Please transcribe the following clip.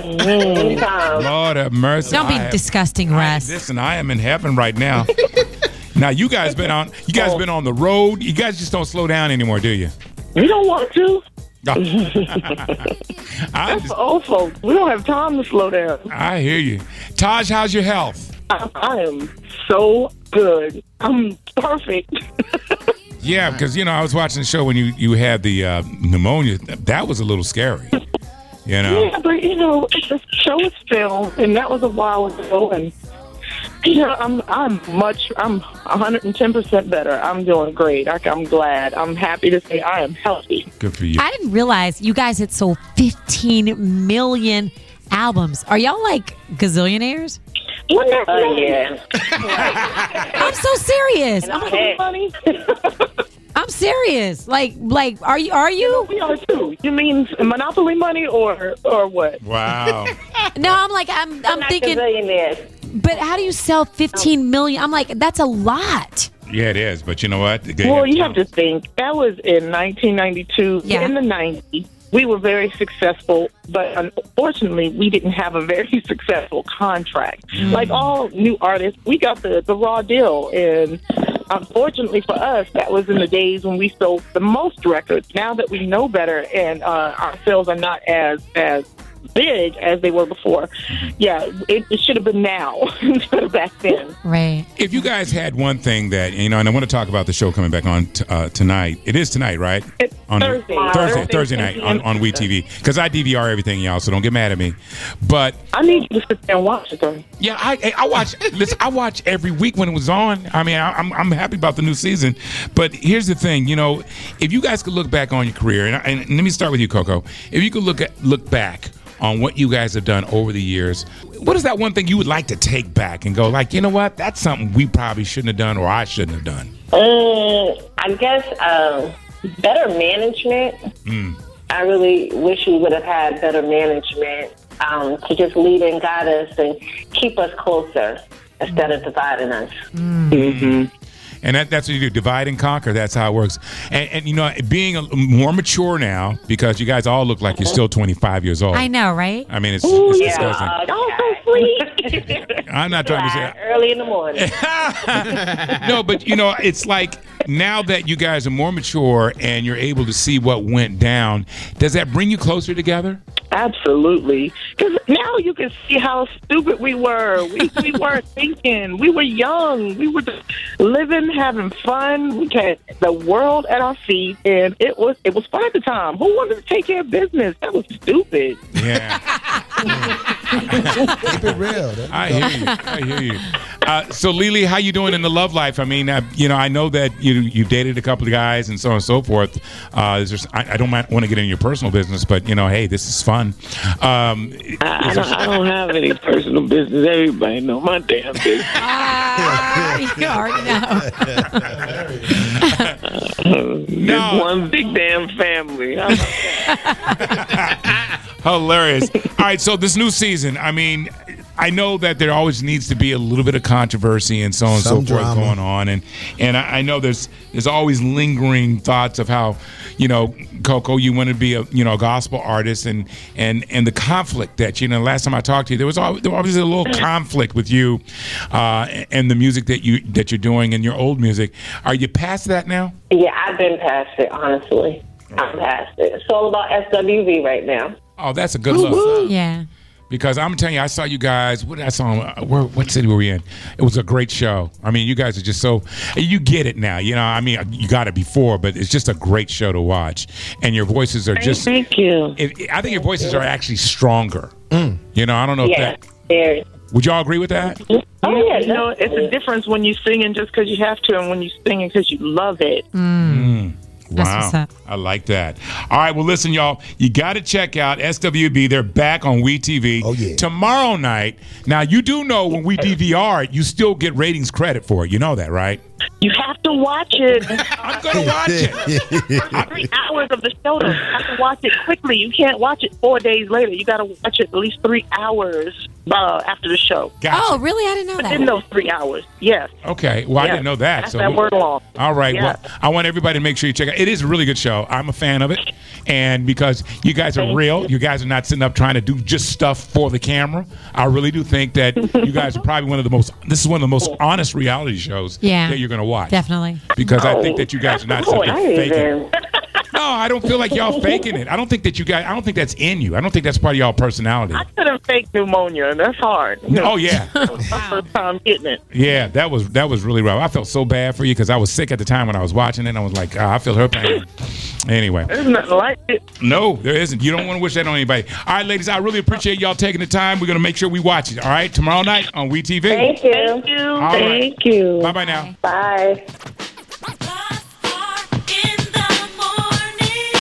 Anytime. Lord have mercy. Don't be disgusting, Russ. Listen, I am in heaven right now. Now you guys been on the road. You guys just don't slow down anymore, do you? We don't want to. I That's for old folks. We don't have time to slow down. hear you. Taj, how's your health? I am so good. I'm perfect. Yeah, because I was watching the show when you had the pneumonia. That was a little scary. Yeah, but the show was filmed, and that was a while ago, and I'm 110% better. I'm doing great. I'm glad. I'm happy to say I am healthy. Good for you. I didn't realize you guys had sold 15 million albums. Are y'all like gazillionaires? Yeah. I'm so serious. Money. I'm serious. Like, are you? We are too. You mean Monopoly money or what? Wow. No, I'm thinking. But how do you sell 15 million? I'm like, that's a lot. Yeah, it is. But you know what? Well, you have to think that was in 1992. Yeah. In the 90s. We were very successful, but unfortunately, we didn't have a very successful contract. Like all new artists, we got the raw deal. And unfortunately for us, that was in the days when we sold the most records. Now that we know better and our sales are not as big as they were before, it should have been now instead of back then. Right. If you guys had one thing that, and I want to talk about the show coming back on tonight. It is tonight, right? On Thursday night on WeTV. Because I DVR everything, y'all, so don't get mad at me. But I need you to sit there and watch it, though. yeah, I watch. Listen, I watch every week when it was on. I mean, I'm happy about the new season. But here's the thing, if you guys could look back on your career, and let me start with you, Coco. If you could look back on what you guys have done over the years, what is that one thing you would like to take back and go, like, you know what, that's something we probably shouldn't have done or I shouldn't have done? I guess better management. I really wish we would have had better management to just lead and guide us and keep us closer instead of dividing us. Mm-hmm. And that's what you do, divide and conquer. That's how it works. And being more mature now, because you guys all look like you're still 25 years old. I know, right? I mean, it's disgusting. Don't so sweet. I'm not trying to say early in the morning. No, but it's like now that you guys are more mature and you're able to see what went down, does that bring you closer together? Absolutely. Because now you can see how stupid we were. We weren't thinking. We were young. We were just living, having fun. We had the world at our feet, and it was fun at the time. Who wanted to take care of business? That was stupid. Yeah. Keep it real. I hear you. So, Lily, how you doing in the love life? I mean, I know that you've dated a couple of guys and so on and so forth. I don't want to get into your personal business, but, hey, this is fun. I don't have any personal business. Everybody know my damn business. You already know. It's one big damn family. Hilarious. All right, so this new season, I mean, I know that there always needs to be a little bit of controversy and so on and so forth going on, and I know there's always lingering thoughts of how, Coco, you want to be a gospel artist, and the conflict that last time I talked to you, there was obviously a little conflict with you and the music that you're doing and your old music. Are you past that now? Yeah, I've been past it, honestly. I'm past it. It's all about SWV right now. Oh, that's a good look. Yeah. Because I'm telling you, I saw you guys. What did I saw? What city were we in? It was a great show. I mean, you guys are just so. You get it now. I mean, you got it before, but it's just a great show to watch. And your voices are just. Thank you. I think your voices are actually stronger. I don't know if that. Very. Would y'all agree with that? Oh yeah, it's a difference when you're singing just because you have to, and when you're singing because you love it. Wow. I like that. All right. Well, listen, y'all, you got to check out SWB. They're back on WeTV. Oh, yeah. Tomorrow night. Now, you do know when we DVR it, you still get ratings credit for it. You know that, right? You have to watch it. I'm going to watch it. 3 hours of the show, though. You have to watch it quickly. You can't watch it 4 days later. You got to watch it at least 3 hours after the show. Gotcha. Oh, really? I didn't know that. Within those 3 hours, yes. Okay. Well, I didn't know that. That's that word long. All right. Yes. Well, I want everybody to make sure you check it. It is a really good show. I'm a fan of it. And because you guys are real, you guys are not sitting up trying to do just stuff for the camera. I really do think that you guys are probably one of the most honest reality shows that you're going to watch. Definitely. Because I think that you guys are not faking it. No, I don't feel like y'all faking it. I don't think that's in you. I don't think that's part of y'all personality. I couldn't fake pneumonia, and that's hard. Oh, yeah. My first time getting it. Yeah, that was really rough. I felt so bad for you because I was sick at the time when I was watching it. And I was like, I feel her pain. Anyway. There's nothing like it. No, there isn't. You don't want to wish that on anybody. All right, ladies, I really appreciate y'all taking the time. We're going to make sure we watch it. All right, tomorrow night on WeTV. Thank you. Thank you. All right. Thank you. Bye-bye now. Bye.